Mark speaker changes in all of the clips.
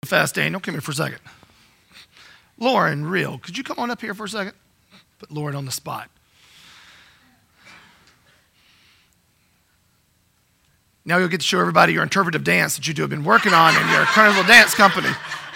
Speaker 1: fast, Daniel. Come here for a second. Lauren, real, could you come on up here for a second? Put Lauren on the spot. Now you'll get to show everybody your interpretive dance that you two have been working on in your Carnival Dance Company.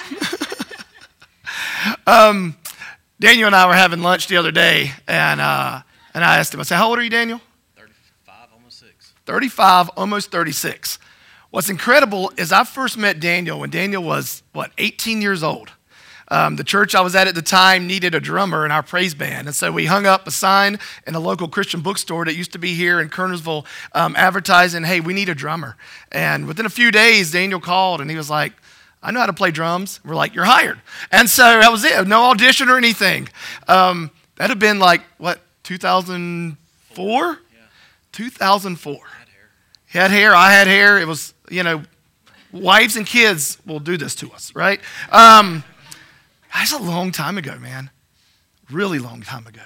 Speaker 1: Daniel and I were having lunch the other day, and I asked him, I said, how old are you, Daniel?
Speaker 2: 35, almost 6.
Speaker 1: 35, almost 36. What's incredible is I first met Daniel when Daniel was, 18 years old. The church I was at the time needed a drummer in our praise band. And so we hung up a sign in a local Christian bookstore that used to be here in Kernersville advertising, hey, we need a drummer. And within a few days, Daniel called and he was like, I know how to play drums. We're like, you're hired. And so that was it. No audition or anything. That'd have been 2004? Yeah. 2004. He had hair. I had hair. It was, wives and kids will do this to us, right? That's a long time ago, man. Really long time ago.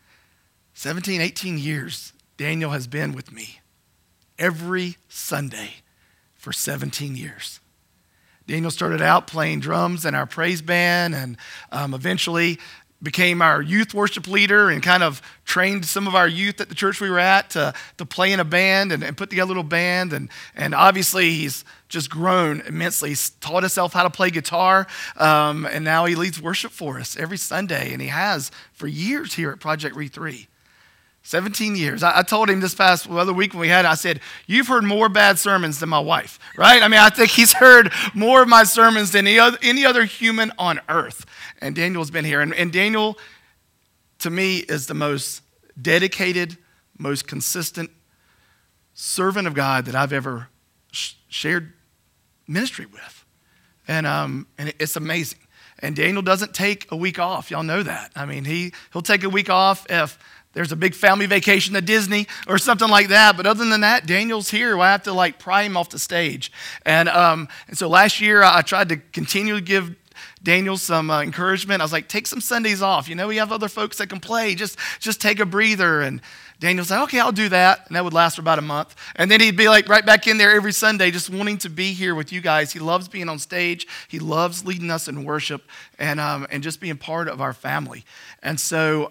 Speaker 1: 17, 18 years, Daniel has been with me every Sunday for 17 years. Daniel started out playing drums in our praise band and eventually became our youth worship leader and kind of trained some of our youth at the church we were at to play in a band and put together a little band. And obviously he's just grown immensely. He's taught himself how to play guitar, and now he leads worship for us every Sunday, and he has for years here at Project Re3. 17 years. I told him this past other week when we had it, I said, you've heard more bad sermons than my wife, right? I mean, I think he's heard more of my sermons than any other human on earth. And Daniel's been here. And Daniel, to me, is the most dedicated, most consistent servant of God that I've ever shared ministry with. And it's amazing. And Daniel doesn't take a week off. Y'all know that. I mean, he'll take a week off if there's a big family vacation to Disney or something like that. But other than that, Daniel's here. I have to pry him off the stage. And so last year I tried to continue to give Daniel some encouragement. I was like, take some Sundays off. We have other folks that can play. Just take a breather. And Daniel's like, okay, I'll do that. And that would last for about a month. And then he'd be right back in there every Sunday, just wanting to be here with you guys. He loves being on stage. He loves leading us in worship and just being part of our family. And so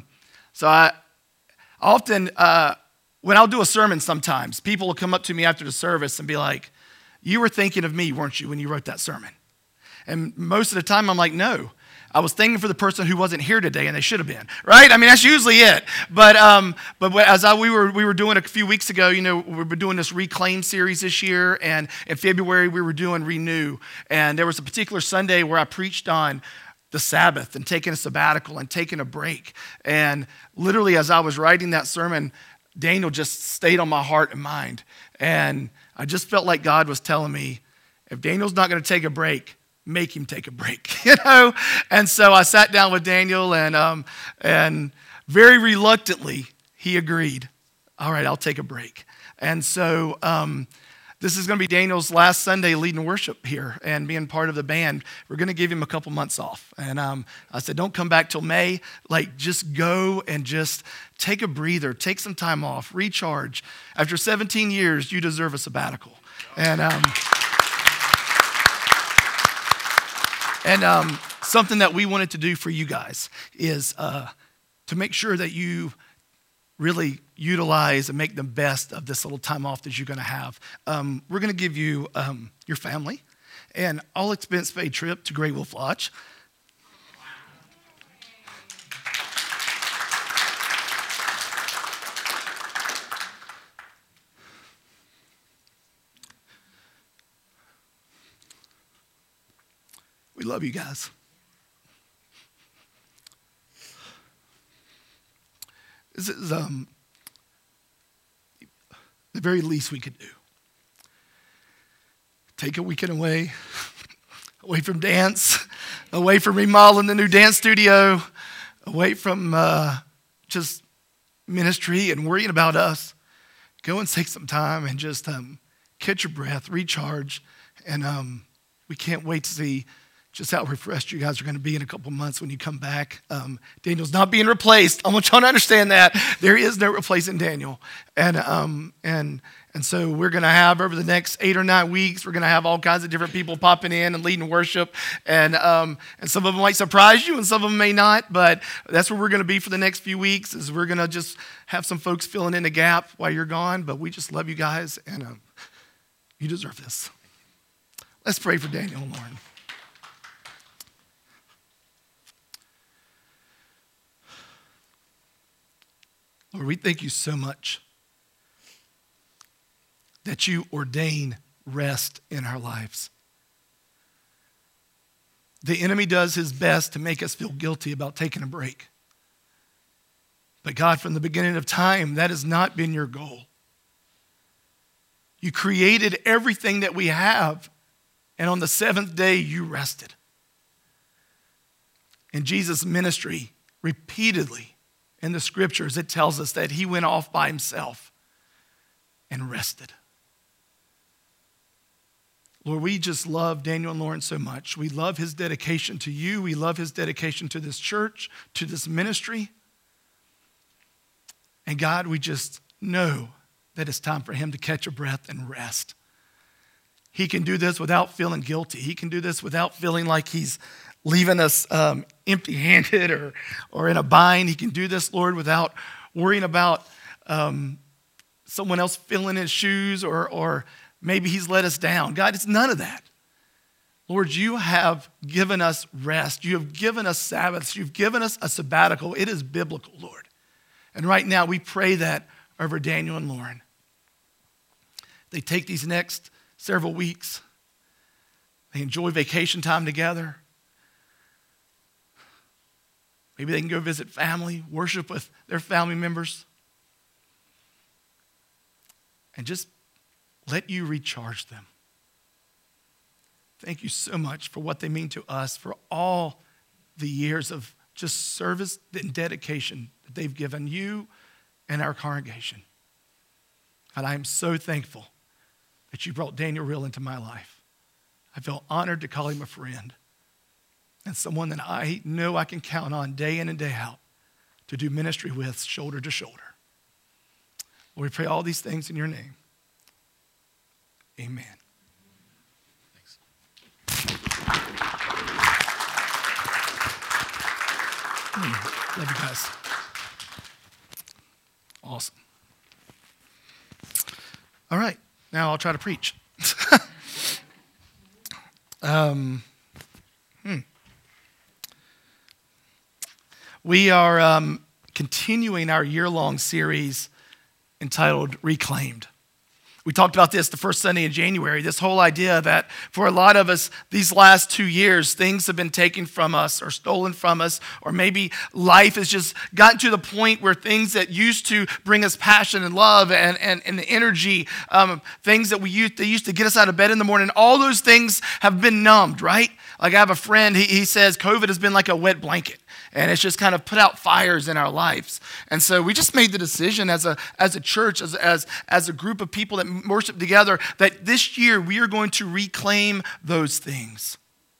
Speaker 1: I often, when I'll do a sermon sometimes, people will come up to me after the service and be like, you were thinking of me, weren't you, when you wrote that sermon? And most of the time I'm like, no. I was thinking for the person who wasn't here today and they should have been, right? I mean, that's usually it. But as we were doing a few weeks ago, we've been doing this Reclaim series this year. And in February, we were doing Renew. And there was a particular Sunday where I preached on the Sabbath and taking a sabbatical and taking a break. And literally as I was writing that sermon, Daniel just stayed on my heart and mind. And I just felt like God was telling me, if Daniel's not going to take a break, make him take a break, And so I sat down with Daniel and very reluctantly he agreed. All right, I'll take a break. And so this is going to be Daniel's last Sunday leading worship here and being part of the band. We're going to give him a couple months off. And I said, don't come back till May. Just go and just take a breather, take some time off, recharge. After 17 years, you deserve a sabbatical. And something that we wanted to do for you guys is to make sure that you really utilize and make the best of this little time off that you're going to have. We're going to give you your family an all expense paid trip to Grey Wolf Lodge. We love you guys. This is the very least we could do. Take a weekend away from dance, away from remodeling the new dance studio, away from just ministry and worrying about us. Go and take some time and just catch your breath, recharge, and we can't wait to see just how refreshed you guys are going to be in a couple months when you come back. Daniel's not being replaced. I want y'all to understand that. There is no replacing Daniel. And so we're going to have, over the next 8 or 9 weeks, we're going to have all kinds of different people popping in and leading worship. And some of them might surprise you and some of them may not. But that's where we're going to be for the next few weeks, is we're going to just have some folks filling in the gap while you're gone. But we just love you guys, and you deserve this. Let's pray for Daniel and Lauren. Lord, we thank you so much that you ordain rest in our lives. The enemy does his best to make us feel guilty about taking a break. But God, from the beginning of time, that has not been your goal. You created everything that we have, and on the seventh day, you rested. In Jesus' ministry, repeatedly in the scriptures, it tells us that he went off by himself and rested. Lord, we just love Daniel and Lauren so much. We love his dedication to you. We love his dedication to this church, to this ministry. And God, we just know that it's time for him to catch a breath and rest. He can do this without feeling guilty. He can do this without feeling like he's leaving us empty-handed or in a bind. He can do this, Lord, without worrying about someone else filling his shoes or maybe he's let us down. God, it's none of that. Lord, you have given us rest. You have given us Sabbaths. You've given us a sabbatical. It is biblical, Lord. And right now we pray that over Daniel and Lauren. They take these next several weeks. They enjoy vacation time together. Maybe they can go visit family, worship with their family members. And just let you recharge them. Thank you so much for what they mean to us, for all the years of just service and dedication that they've given you and our congregation. And I am so thankful that you brought Daniel Real into my life. I feel honored to call him a friend and someone that I know I can count on day in and day out to do ministry with, shoulder to shoulder. Lord, we pray all these things in your name. Amen. Thanks. Love you guys. Awesome. All right, now I'll try to preach. We are continuing our year-long series entitled Reclaimed. We talked about this the first Sunday in January, this whole idea that for a lot of us, these last 2 years, things have been taken from us or stolen from us, or maybe life has just gotten to the point where things that used to bring us passion and love and the energy, things that they used to get us out of bed in the morning, all those things have been numbed, right? Like I have a friend, he says COVID has been like a wet blanket. And it's just kind of put out fires in our lives. And so we just made the decision as a church, as a group of people that worship together, that this year we are going to reclaim those things.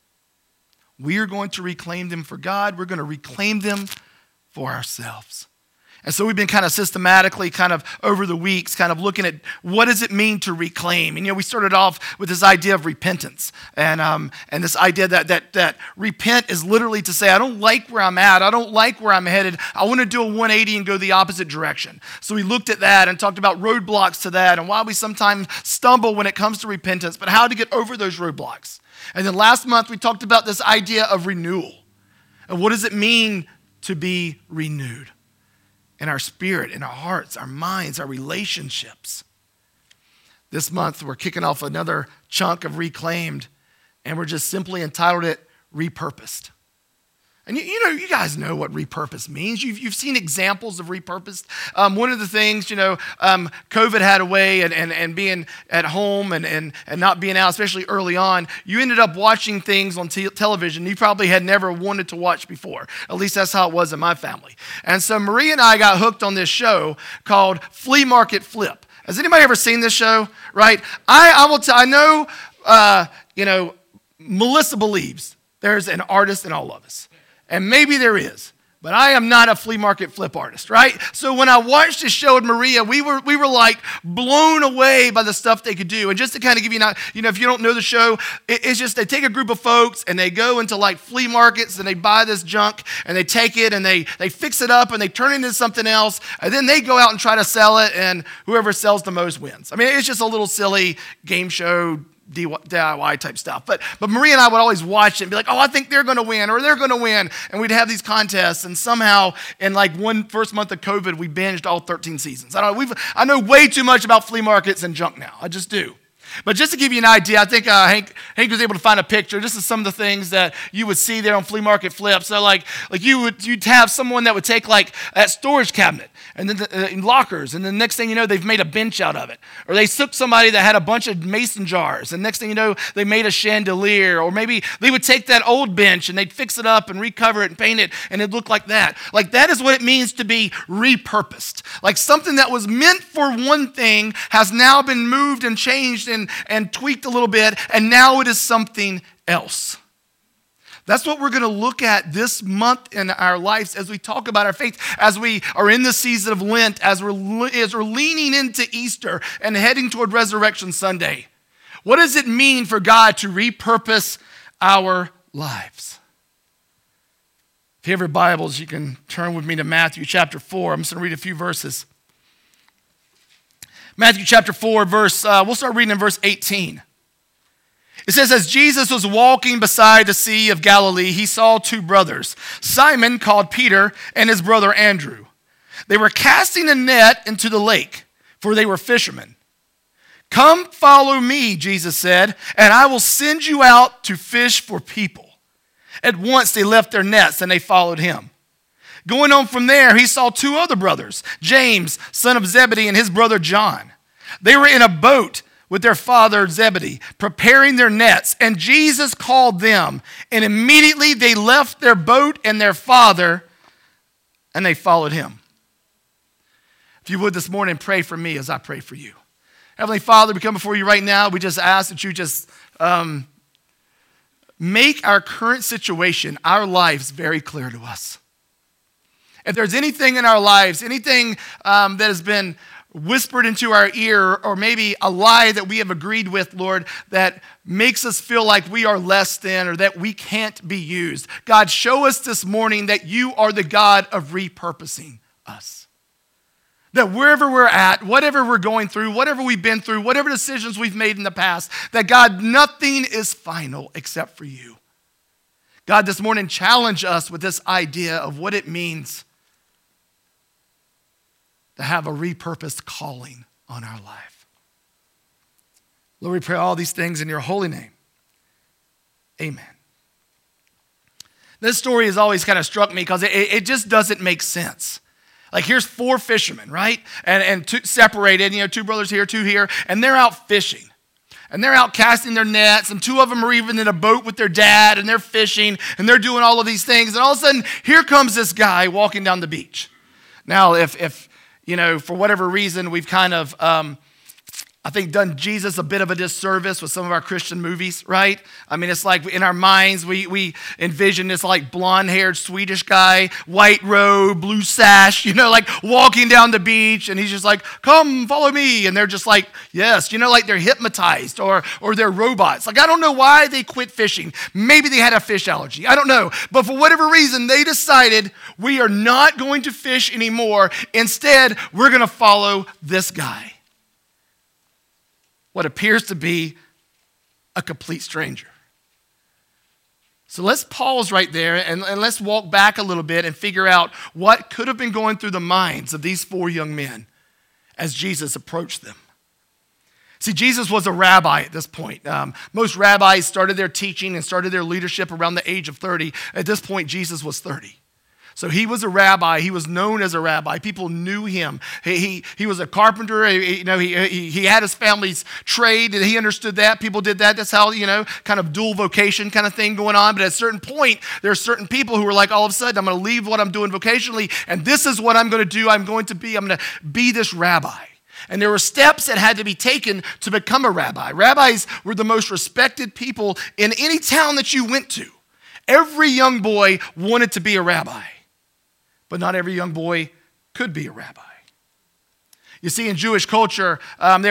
Speaker 1: We are going to reclaim them for God. We're going to reclaim them for ourselves. And so we've been kind of systematically, kind of over the weeks, kind of looking at what does it mean to reclaim. And we started off with this idea of repentance, and this idea that repent is literally to say, I don't like where I'm at, I don't like where I'm headed, I want to do a 180 and go the opposite direction. So we looked at that and talked about roadblocks to that, and why we sometimes stumble when it comes to repentance, but how to get over those roadblocks. And then last month we talked about this idea of renewal, and what does it mean to be renewed? In our spirit, in our hearts, our minds, our relationships. This month, we're kicking off another chunk of Reclaimed, and we're just simply entitled it Repurposed. And you guys know what repurpose means. You've seen examples of repurposed. One of the things, COVID had a way, and being at home and not being out, especially early on, you ended up watching things on television you probably had never wanted to watch before. At least that's how it was in my family. And so Maria and I got hooked on this show called Flea Market Flip. Has anybody ever seen this show? Right? I will tell. I know. Melissa believes there's an artist in all of us. And maybe there is. But I am not a flea market flip artist, right? So when I watched this show with Maria, we were like blown away by the stuff they could do. And just to kind of give you, if you don't know the show, it's just they take a group of folks and they go into like flea markets and they buy this junk and they take it and they fix it up and they turn it into something else. And then they go out and try to sell it, and whoever sells the most wins. I mean, it's just a little silly game show DIY type stuff. But Maria and I would always watch it and be like, oh, I think they're going to win or they're going to win. And we'd have these contests. And somehow in like first month of COVID, we binged all 13 seasons. I know way too much about flea markets and junk now. I just do. But just to give you an idea, I think Hank was able to find a picture. This is some of the things that you would see there on flea market flips. So like you'd have someone that would take like that storage cabinet and then in lockers, and the next thing you know, they've made a bench out of it. Or they took somebody that had a bunch of mason jars, and next thing you know, they made a chandelier. Or maybe they would take that old bench and they'd fix it up and recover it and paint it, and it'd look like that. Like that is what it means to be repurposed. Like something that was meant for one thing has now been moved and changed and tweaked a little bit, and now it is something else. That's what we're going to look at this month in our lives as we talk about our faith, as we are in the season of Lent, as we're leaning into Easter and heading toward Resurrection Sunday. What does it mean for God to repurpose our lives? If you have your Bibles, you can turn with me to Matthew chapter 4. I'm just going to read a few verses. Matthew chapter 4, we'll start reading in verse 18. It says, as Jesus was walking beside the Sea of Galilee, he saw two brothers, Simon called Peter and his brother Andrew. They were casting a net into the lake, for they were fishermen. Come follow me, Jesus said, and I will send you out to fish for people. At once they left their nets and they followed him. Going on from there, he saw two other brothers, James, son of Zebedee, and his brother John. They were in a boat with their father Zebedee, preparing their nets, and Jesus called them, and immediately they left their boat and their father, and they followed him. If you would this morning, pray for me as I pray for you. Heavenly Father, we come before you right now. We just ask that you just make our current situation, our lives, very clear to us. If there's anything in our lives, anything that has been whispered into our ear, or maybe a lie that we have agreed with, Lord, that makes us feel like we are less than or that we can't be used. God, show us this morning that you are the God of repurposing us. That wherever we're at, whatever we're going through, whatever we've been through, whatever decisions we've made in the past, that God, nothing is final except for you. God, this morning, challenge us with this idea of what it means to have a repurposed calling on our life. Lord, we pray all these things in your holy name. Amen. This story has always kind of struck me because it just doesn't make sense. Like here's four fishermen, right? And two separated, two brothers here, two here, and they're out fishing. And they're out casting their nets, and two of them are even in a boat with their dad, and they're fishing, and they're doing all of these things. And all of a sudden, here comes this guy walking down the beach. Now, if for whatever reason, we've kind of, I think, done Jesus a bit of a disservice with some of our Christian movies, right? I mean, it's like in our minds, we envision this like blonde-haired Swedish guy, white robe, blue sash, like walking down the beach, and he's just like, come, follow me. And they're just like, yes, like they're hypnotized or they're robots. Like, I don't know why they quit fishing. Maybe they had a fish allergy. I don't know. But for whatever reason, they decided we are not going to fish anymore. Instead, we're going to follow this guy. What appears to be a complete stranger. So let's pause right there and let's walk back a little bit and figure out what could have been going through the minds of these four young men as Jesus approached them. See, Jesus was a rabbi at this point. Most rabbis started their teaching and started their leadership around the age of 30. At this point, Jesus was 30. So he was a rabbi. He was known as a rabbi. People knew him. He was a carpenter. He had his family's trade, and he understood that. People did that. That's how, kind of dual vocation kind of thing going on. But at a certain point, there are certain people who are like, all of a sudden, I'm going to leave what I'm doing vocationally, and this is what I'm going to do. I'm going to be this rabbi. And there were steps that had to be taken to become a rabbi. Rabbis were the most respected people in any town that you went to. Every young boy wanted to be a rabbi, but not every young boy could be a rabbi. You see, in Jewish culture,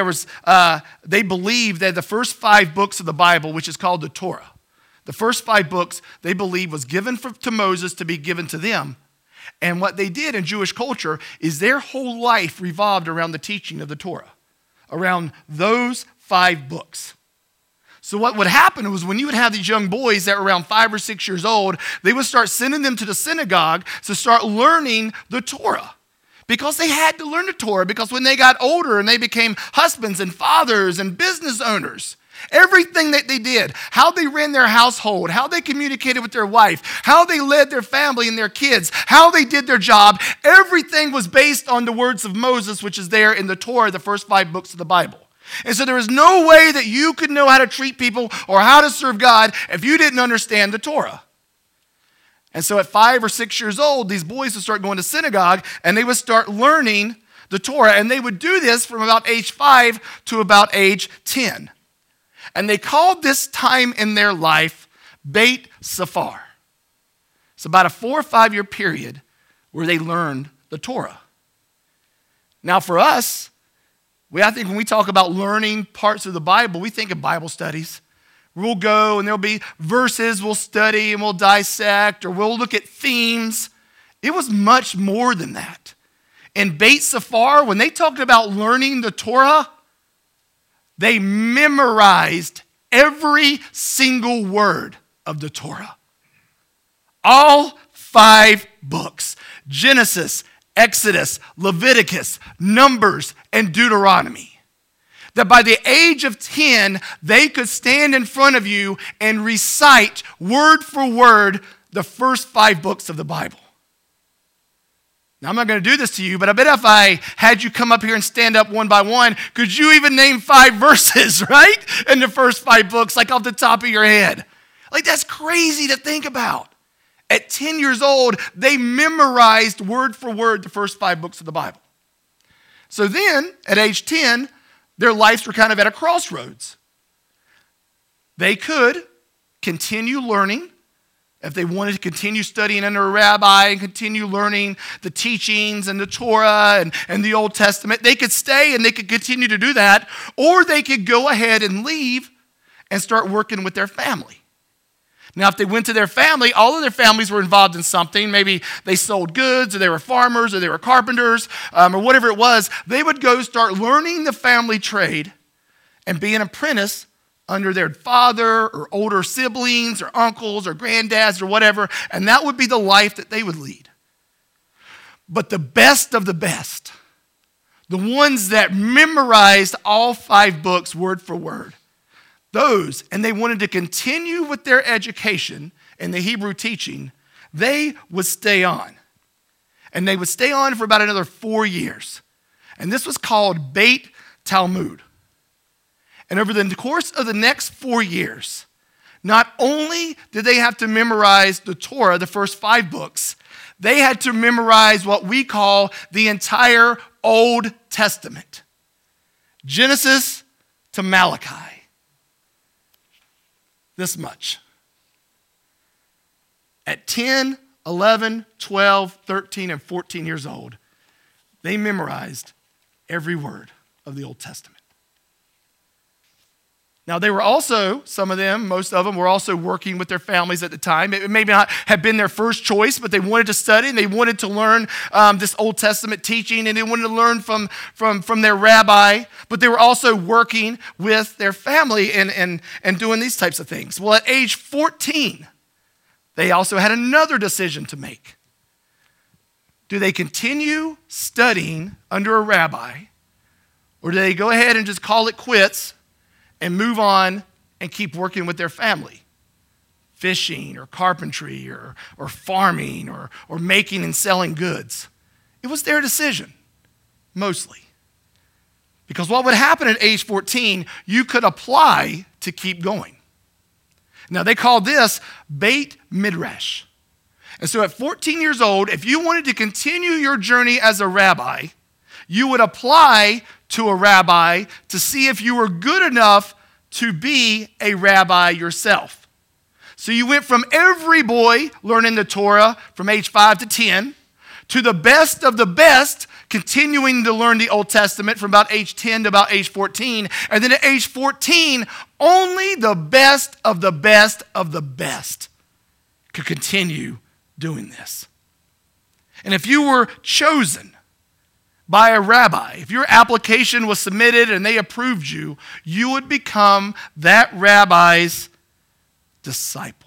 Speaker 1: they believed that the first 5 books of the Bible, which is called the Torah, the first 5 books they believed was given to Moses to be given to them. And what they did in Jewish culture is their whole life revolved around the teaching of the Torah, around those 5 books. So what would happen was when you would have these young boys that were around 5 or 6 years old, they would start sending them to the synagogue to start learning the Torah. Because they had to learn the Torah, because when they got older and they became husbands and fathers and business owners, everything that they did, how they ran their household, how they communicated with their wife, how they led their family and their kids, how they did their job, everything was based on the words of Moses, which is there in the Torah, the first 5 books of the Bible. And so there was no way that you could know how to treat people or how to serve God if you didn't understand the Torah. And so at 5 or 6 years old, these boys would start going to synagogue and they would start learning the Torah. And they would do this from about age 5 to about age 10. And they called this time in their life Beit Safar. It's about a 4 or 5 year period where they learned the Torah. Now for us, I think when we talk about learning parts of the Bible, we think of Bible studies. We'll go and there'll be verses we'll study and we'll dissect, or we'll look at themes. It was much more than that. In Beit Safar, when they talked about learning the Torah, they memorized every single word of the Torah. All 5 books: Genesis, Exodus, Leviticus, Numbers, and Deuteronomy. That by the age of 10, they could stand in front of you and recite word for word the first 5 books of the Bible. Now, I'm not going to do this to you, but I bet if I had you come up here and stand up one by one, could you even name 5 verses, right? In the first 5 books, like off the top of your head. Like, that's crazy to think about. At 10 years old, they memorized word for word the first 5 books of the Bible. So then, at age 10, their lives were kind of at a crossroads. They could continue learning. If they wanted to continue studying under a rabbi and continue learning the teachings and the Torah and the Old Testament, they could stay and they could continue to do that, or they could go ahead and leave and start working with their family. Now, if they went to their family, all of their families were involved in something. Maybe they sold goods, or they were farmers, or they were carpenters, or whatever it was. They would go start learning the family trade and be an apprentice under their father or older siblings or uncles or granddads or whatever, and that would be the life that they would lead. But the best of the best, the ones that memorized all 5 books word for word, those, and they wanted to continue with their education in the Hebrew teaching, they would stay on. And they would stay on for about another 4 years. And this was called Beit Talmud. And over the course of the next 4 years, not only did they have to memorize the Torah, the first 5 books, they had to memorize what we call the entire Old Testament. Genesis to Malachi. This much. At 10, 11, 12, 13, and 14 years old, they memorized every word of the Old Testament. Now, they were also, some of them, most of them, were also working with their families at the time. It may not have been their first choice, but they wanted to study and they wanted to learn this Old Testament teaching, and they wanted to learn from their rabbi, but they were also working with their family and doing these types of things. Well, at age 14, they also had another decision to make. Do they continue studying under a rabbi, or do they go ahead and just call it quits and move on and keep working with their family? Fishing or carpentry or farming or making and selling goods. It was their decision, mostly. Because what would happen at age 14, you could apply to keep going. Now, they called this Beit Midrash. And so at 14 years old, if you wanted to continue your journey as a rabbi, you would apply to a rabbi to see if you were good enough to be a rabbi yourself. So you went from every boy learning the Torah from age 5 to 10 to the best of the best continuing to learn the Old Testament from about age 10 to about age 14. And then at age 14, only the best of the best of the best could continue doing this. And if you were chosen by a rabbi, if your application was submitted and they approved you, you would become that rabbi's disciple.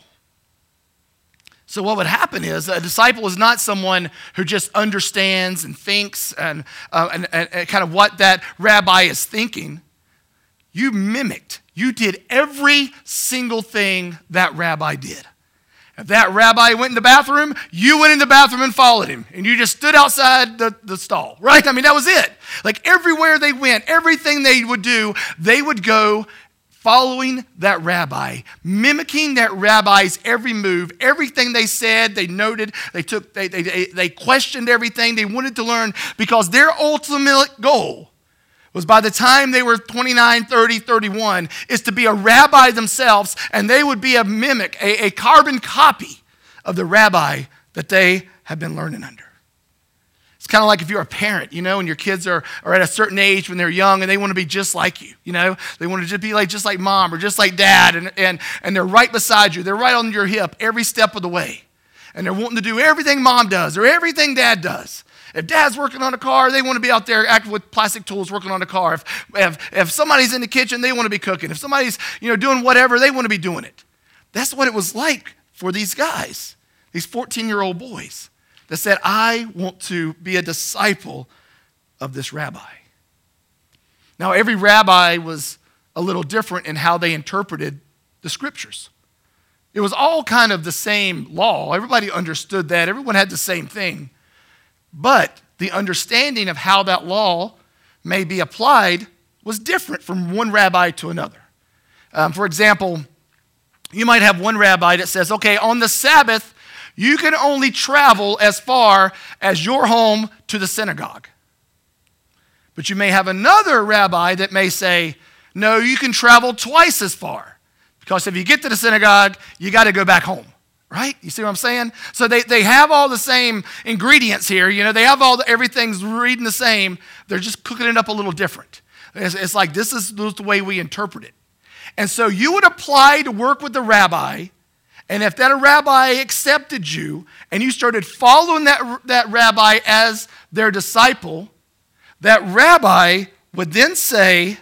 Speaker 1: So what would happen is a disciple is not someone who just understands and thinks and kind of what that rabbi is thinking. You mimicked. You did every single thing that rabbi did. If that rabbi went in the bathroom, you went in the bathroom and followed him. And you just stood outside the stall, right? I mean, that was it. Like everywhere they went, everything they would do, they would go following that rabbi, mimicking that rabbi's every move, everything they said, they noted, they questioned everything they wanted to learn, because their ultimate goal was by the time they were 29, 30, 31, is to be a rabbi themselves, and they would be a mimic, a carbon copy of the rabbi that they had been learning under. It's kind of like if you're a parent, and your kids are at a certain age when they're young and they want to be just like you, They want to just be just like mom or just like dad, and they're right beside you. They're right on your hip every step of the way. And they're wanting to do everything mom does or everything dad does. If dad's working on a car, they want to be out there acting with plastic tools working on a car. If somebody's in the kitchen, they want to be cooking. If somebody's doing whatever, they want to be doing it. That's what it was like for these guys, these 14-year-old boys that said, I want to be a disciple of this rabbi. Now, every rabbi was a little different in how they interpreted the scriptures. It was all kind of the same law. Everybody understood that. Everyone had the same thing. But the understanding of how that law may be applied was different from one rabbi to another. For example, you might have one rabbi that says, okay, on the Sabbath, you can only travel as far as your home to the synagogue. But you may have another rabbi that may say, no, you can travel twice as far. Because if you get to the synagogue, you got to go back home. Right? You see what I'm saying? So they have all the same ingredients here. They have everything's reading the same. They're just cooking it up a little different. It's like this is the way we interpret it. And so you would apply to work with the rabbi, and if that rabbi accepted you and you started following that rabbi as their disciple, that rabbi would then say,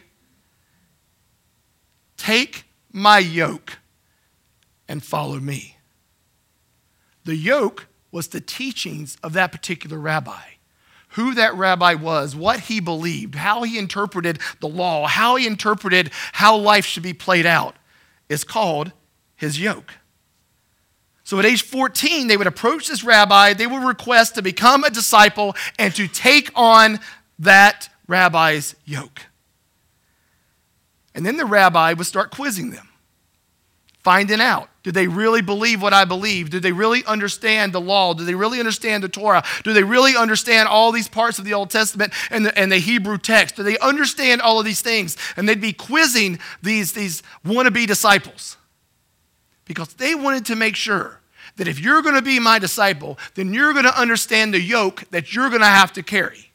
Speaker 1: take my yoke and follow me. The yoke was the teachings of that particular rabbi, who that rabbi was, what he believed, how he interpreted the law, how he interpreted how life should be played out, is called his yoke. So at age 14, they would approach this rabbi, they would request to become a disciple and to take on that rabbi's yoke. And then the rabbi would start quizzing them, finding out, did they really believe what I believe? Did they really understand the law? Did they really understand the Torah? Do they really understand all these parts of the Old Testament and the Hebrew text? Do they understand all of these things? And they'd be quizzing these wannabe disciples because they wanted to make sure that if you're going to be my disciple, then you're going to understand the yoke that you're going to have to carry.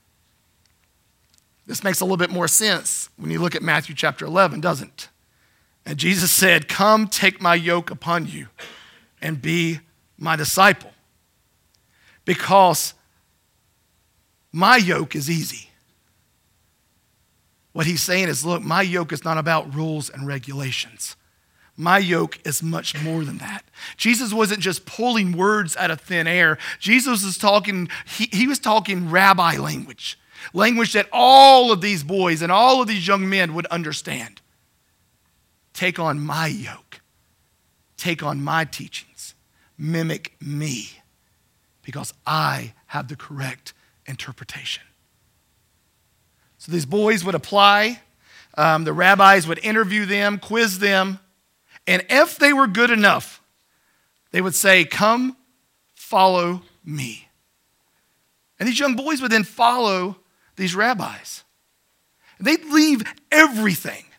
Speaker 1: This makes a little bit more sense when you look at Matthew chapter 11, doesn't it? And Jesus said, come take my yoke upon you and be my disciple. Because my yoke is easy. What he's saying is, look, my yoke is not about rules and regulations. My yoke is much more than that. Jesus wasn't just pulling words out of thin air. Jesus was talking, he was talking rabbi language that all of these boys and all of these young men would understand. Take on my yoke. Take on my teachings. Mimic me because I have the correct interpretation. So these boys would apply. The rabbis would interview them, quiz them. And if they were good enough, they would say, come, follow me. And these young boys would then follow these rabbis. They'd leave everything.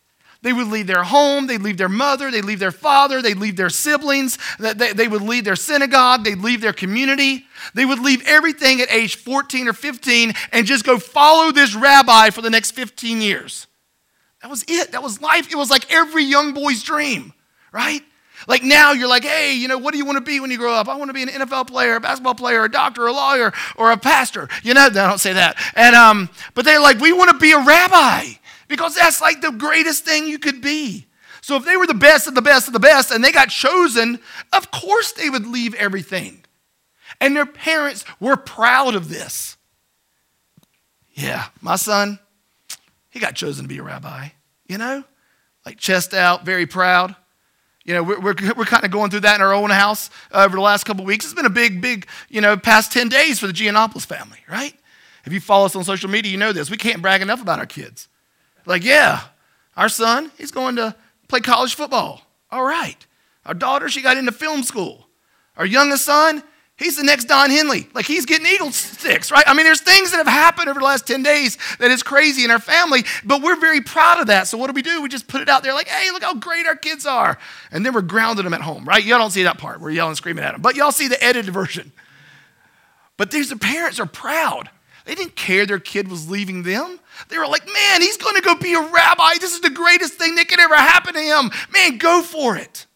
Speaker 1: They would leave their home, they'd leave their mother, they'd leave their father, they'd leave their siblings, they would leave their synagogue, they'd leave their community. They would leave everything at age 14 or 15 and just go follow this rabbi for the next 15 years. That was it. That was life. It was like every young boy's dream, right? Like now you're like, hey, what do you want to be when you grow up? I want to be an NFL player, a basketball player, a doctor, a lawyer, or a pastor. I don't say that. And but they're like, we want to be a rabbi because that's like the greatest thing you could be. So if they were the best of the best of the best and they got chosen, of course they would leave everything. And their parents were proud of this. Yeah, my son, he got chosen to be a rabbi, like chest out, very proud. We're kind of going through that in our own house over the last couple of weeks. It's been a big, past 10 days for the Giannopoulos family, right? If you follow us on social media, you know this. We can't brag enough about our kids. Like, yeah, our son, he's going to play college football. All right. Our daughter, she got into film school. Our youngest son, he's the next Don Henley. Like, he's getting Eagle sticks, right? I mean, there's things that have happened over the last 10 days that is crazy in our family, but we're very proud of that. So what do? We just put it out there like, hey, look how great our kids are. And then we're grounding them at home, right? Y'all don't see that part. We're yelling and screaming at them. But y'all see the edited version. But the parents are proud. They didn't care their kid was leaving them. They were like, man, he's going to go be a rabbi. This is the greatest thing that could ever happen to him. Man, go for it.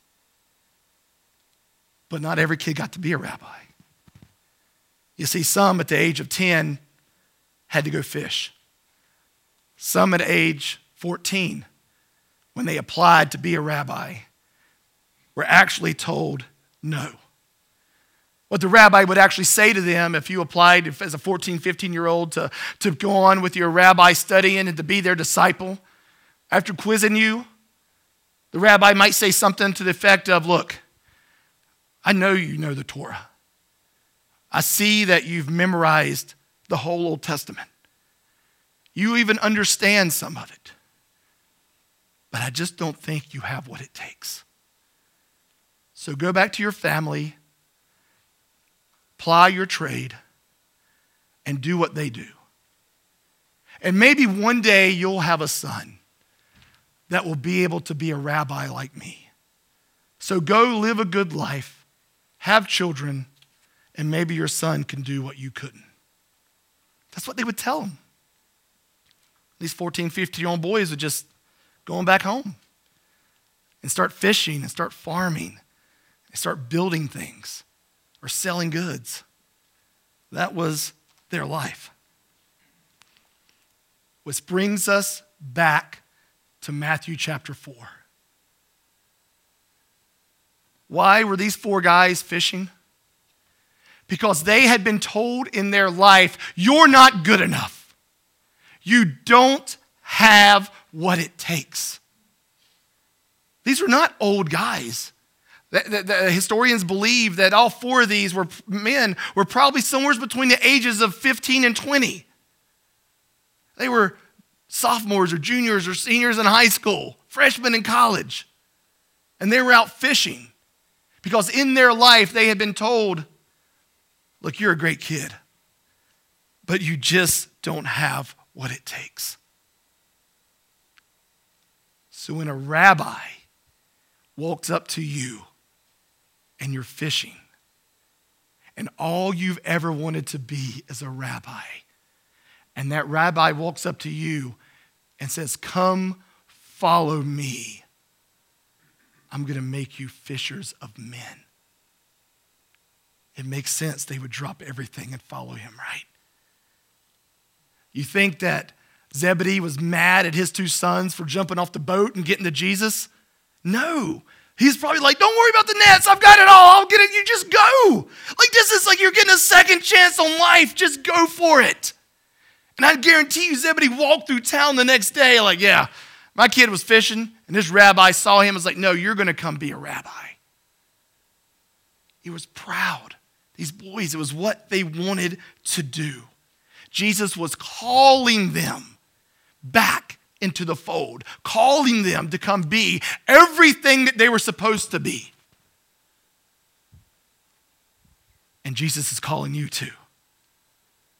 Speaker 1: But not every kid got to be a rabbi. You see, some at the age of 10 had to go fish. Some at age 14, when they applied to be a rabbi, were actually told no. What the rabbi would actually say to them if you applied as a 14, 15-year-old to go on with your rabbi studying and to be their disciple, after quizzing you, the rabbi might say something to the effect of, look, I know you know the Torah. I see that you've memorized the whole Old Testament. You even understand some of it. But I just don't think you have what it takes. So go back to your family, ply your trade, and do what they do. And maybe one day you'll have a son that will be able to be a rabbi like me. So go live a good life, have children, and maybe your son can do what you couldn't. That's what they would tell him. These 14, 15-year-old boys are just going back home and start fishing and start farming and start building things or selling goods. That was their life. Which brings us back to Matthew chapter 4. Why were these 4 guys fishing? Because they had been told in their life, you're not good enough. You don't have what it takes. These were not old guys. The historians believe that all 4 of these men were probably somewhere between the ages of 15 and 20. They were sophomores or juniors or seniors in high school, freshmen in college. And they were out fishing because in their life they had been told, look, you're a great kid, but you just don't have what it takes. So when a rabbi walks up to you and you're fishing, and all you've ever wanted to be is a rabbi, and that rabbi walks up to you and says, come follow me, I'm going to make you fishers of men. It makes sense they would drop everything and follow him, right? You think that Zebedee was mad at his 2 sons for jumping off the boat and getting to Jesus? No. He's probably like, don't worry about the nets. I've got it all. I'll get it. You just go. Like, this is like you're getting a second chance on life. Just go for it. And I guarantee you Zebedee walked through town the next day like, yeah, my kid was fishing and this rabbi saw him and was like, no, you're going to come be a rabbi. He was proud. These boys, it was what they wanted to do. Jesus was calling them back into the fold, calling them to come be everything that they were supposed to be. And Jesus is calling you too.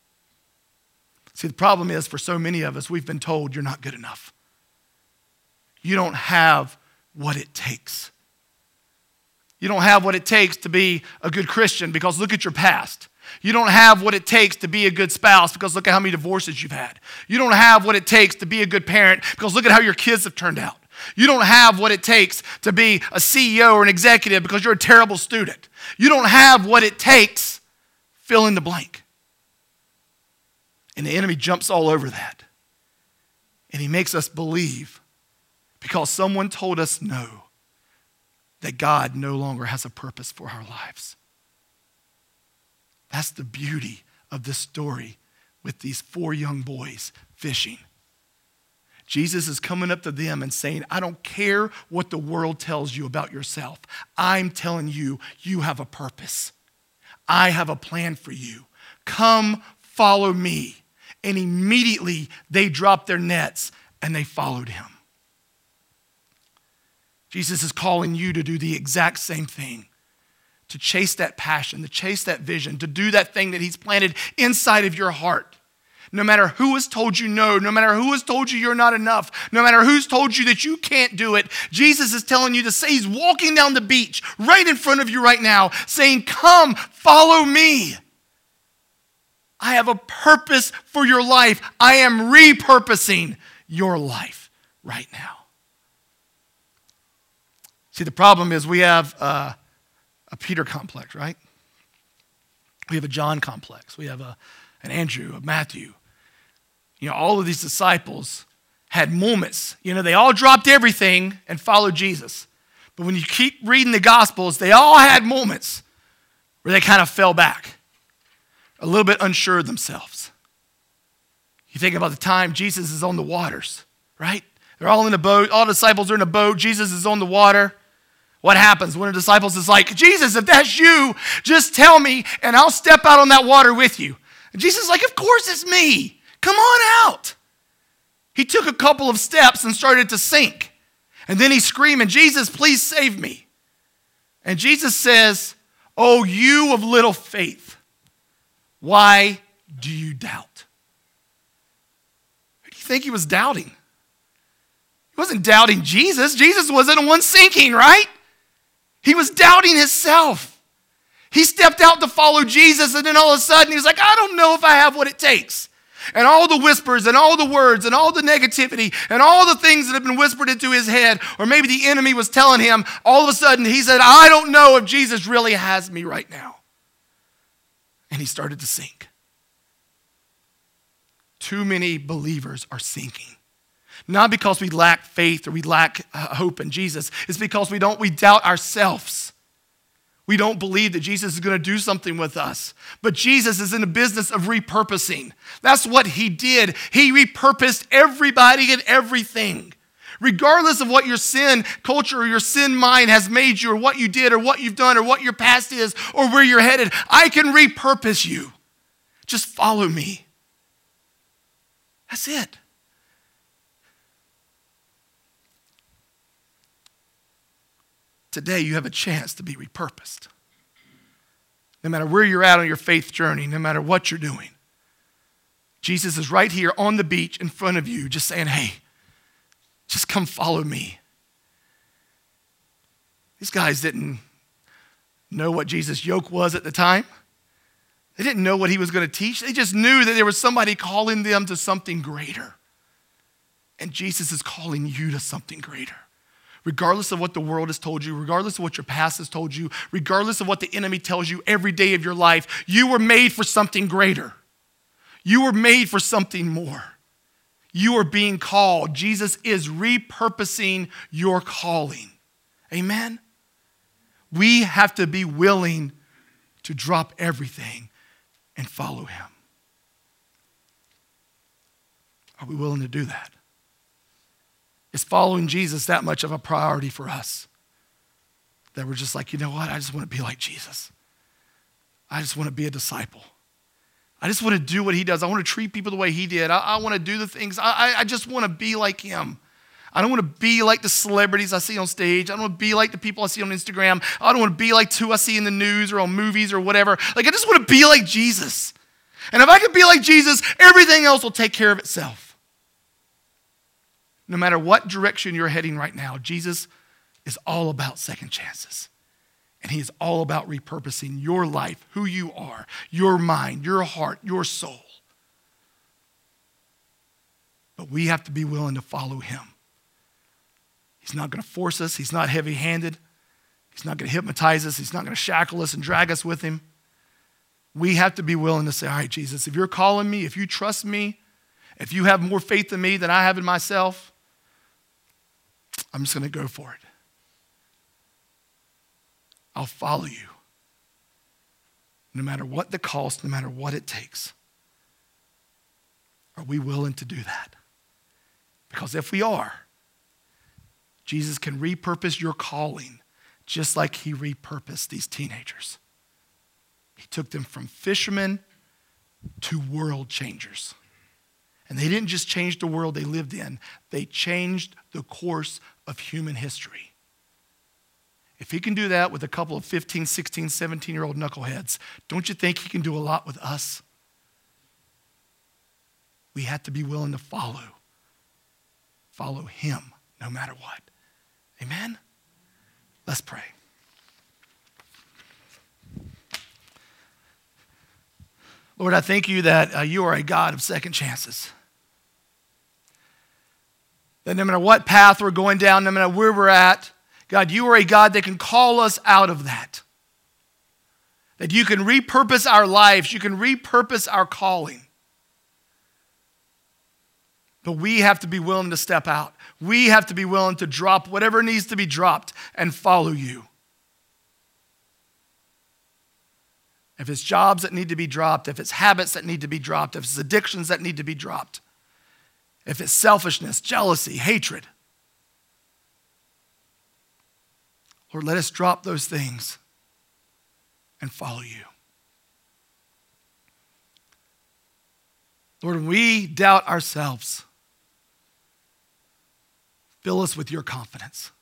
Speaker 1: See, the problem is for so many of us, we've been told you're not good enough. you don't have what it takes. You don't have what it takes to be a good Christian because look at your past. You don't have what it takes to be a good spouse because look at how many divorces you've had. You don't have what it takes to be a good parent because look at how your kids have turned out. You don't have what it takes to be a CEO or an executive because you're a terrible student. You don't have what it takes, fill in the blank. And the enemy jumps all over that. And he makes us believe because someone told us no, that God no longer has a purpose for our lives. That's the beauty of this story with these 4 young boys fishing. Jesus is coming up to them and saying, I don't care what the world tells you about yourself. I'm telling you, you have a purpose. I have a plan for you. Come follow me. And immediately they dropped their nets and they followed him. Jesus is calling you to do the exact same thing. To chase that passion, to chase that vision, to do that thing that he's planted inside of your heart. No matter who has told you no, no matter who has told you you're not enough, no matter who's told you that you can't do it, Jesus is telling you to say, he's walking down the beach right in front of you right now, saying, come, follow me. I have a purpose for your life. I am repurposing your life right now. See, the problem is we have a Peter complex, right? We have a John complex. We have an Andrew, a Matthew. All of these disciples had moments. They all dropped everything and followed Jesus. But when you keep reading the Gospels, they all had moments where they kind of fell back, a little bit unsure of themselves. You think about the time Jesus is on the waters, right? They're all in a boat. All the disciples are in a boat. Jesus is on the water. What happens when a disciple is like, Jesus, if that's you, just tell me and I'll step out on that water with you. And Jesus is like, of course it's me. Come on out. He took a couple of steps and started to sink. And then he's screaming, Jesus, please save me. And Jesus says, oh, you of little faith, why do you doubt? Who do you think he was doubting? He wasn't doubting Jesus. Jesus wasn't the one sinking, right? He was doubting himself. He stepped out to follow Jesus, and then all of a sudden he was like, I don't know if I have what it takes. And all the whispers and all the words and all the negativity and all the things that have been whispered into his head, or maybe the enemy was telling him, all of a sudden he said, I don't know if Jesus really has me right now. And he started to sink. Too many believers are sinking. Not because we lack faith or we lack hope in Jesus. It's because we doubt ourselves. We don't believe that Jesus is going to do something with us. But Jesus is in the business of repurposing. That's what he did. He repurposed everybody and everything. Regardless of what your sin culture or your sin mind has made you, or what you did or what you've done or what your past is or where you're headed, I can repurpose you. Just follow me. That's it. Today, you have a chance to be repurposed. No matter where you're at on your faith journey, no matter what you're doing, Jesus is right here on the beach in front of you, just saying, hey, just come follow me. These guys didn't know what Jesus' yoke was at the time. They didn't know what he was going to teach. They just knew that there was somebody calling them to something greater. And Jesus is calling you to something greater. Regardless of what the world has told you, regardless of what your past has told you, regardless of what the enemy tells you every day of your life, you were made for something greater. You were made for something more. You are being called. Jesus is repurposing your calling. Amen? We have to be willing to drop everything and follow him. Are we willing to do that? Is following Jesus that much of a priority for us that we're just like, you know what? I just want to be like Jesus. I just want to be a disciple. I just want to do what he does. I want to treat people the way he did. I want to do the things. I just want to be like him. I don't want to be like the celebrities I see on stage. I don't want to be like the people I see on Instagram. I don't want to be like who I see in the news or on movies or whatever. Like, I just want to be like Jesus. And if I can be like Jesus, everything else will take care of itself. no matter what direction you're heading right now, Jesus is all about second chances. And he is all about repurposing your life, who you are, your mind, your heart, your soul. But we have to be willing to follow him. He's not going to force us. He's not heavy-handed. He's not going to hypnotize us. He's not going to shackle us and drag us with him. We have to be willing to say, all right, Jesus, if you're calling me, if you trust me, if you have more faith in me than I have in myself, I'm just going to go for it. I'll follow you. No matter what the cost, no matter what it takes. Are we willing to do that? Because if we are, Jesus can repurpose your calling just like he repurposed these teenagers. He took them from fishermen to world changers. And they didn't just change the world they lived in, they changed the course of human history. If he can do that with a couple of 15, 16, 17-year-old knuckleheads, don't you think he can do a lot with us? We have to be willing to follow him no matter what. Amen? Let's pray. Lord, I thank you that you are a God of second chances. That no matter what path we're going down, no matter where we're at, God, you are a God that can call us out of that. That you can repurpose our lives. You can repurpose our calling. But we have to be willing to step out. We have to be willing to drop whatever needs to be dropped and follow you. If it's jobs that need to be dropped, if it's habits that need to be dropped, if it's addictions that need to be dropped, if it's selfishness, jealousy, hatred. Lord, let us drop those things and follow you. Lord, when we doubt ourselves, fill us with your confidence.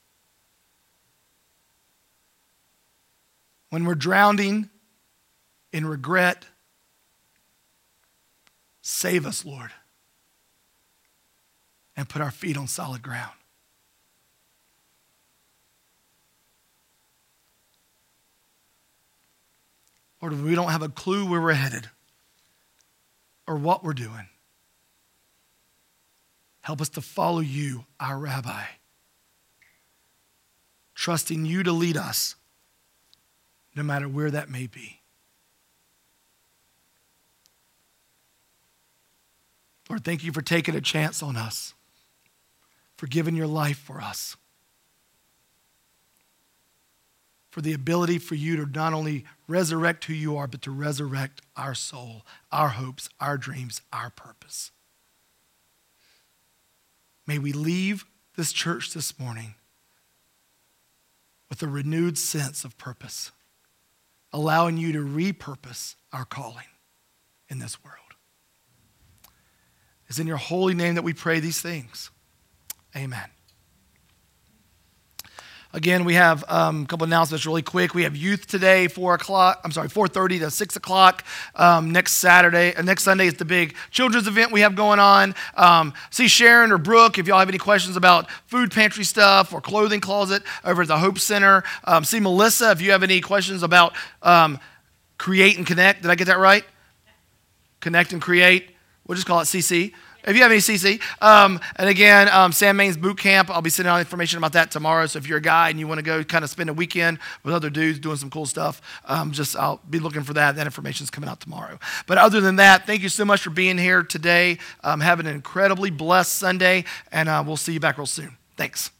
Speaker 1: When we're drowning in regret, save us, Lord, and put our feet on solid ground. Lord, if we don't have a clue where we're headed or what we're doing, help us to follow you, our Rabbi, trusting you to lead us no matter where that may be. Lord, thank you for taking a chance on us, for giving your life for us, for the ability for you to not only resurrect who you are, but to resurrect our soul, our hopes, our dreams, our purpose. May we leave this church this morning with a renewed sense of purpose, allowing you to repurpose our calling in this world. It's in your holy name that we pray these things. Amen. Again, we have a couple announcements really quick. We have youth today, 4:30 to 6 o'clock. Next Sunday is the big children's event we have going on. See Sharon or Brooke if y'all have any questions about food pantry stuff or clothing closet over at the Hope Center. See Melissa if you have any questions about Create and Connect. Did I get that right? Connect and Create. We'll just call it CC. If you have any CC. And again, Sam Main's boot camp, I'll be sending out information about that tomorrow. So if you're a guy and you want to go kind of spend a weekend with other dudes doing some cool stuff, I'll be looking for that. That information's coming out tomorrow. But other than that, thank you so much for being here today. Have an incredibly blessed Sunday, and we'll see you back real soon. Thanks.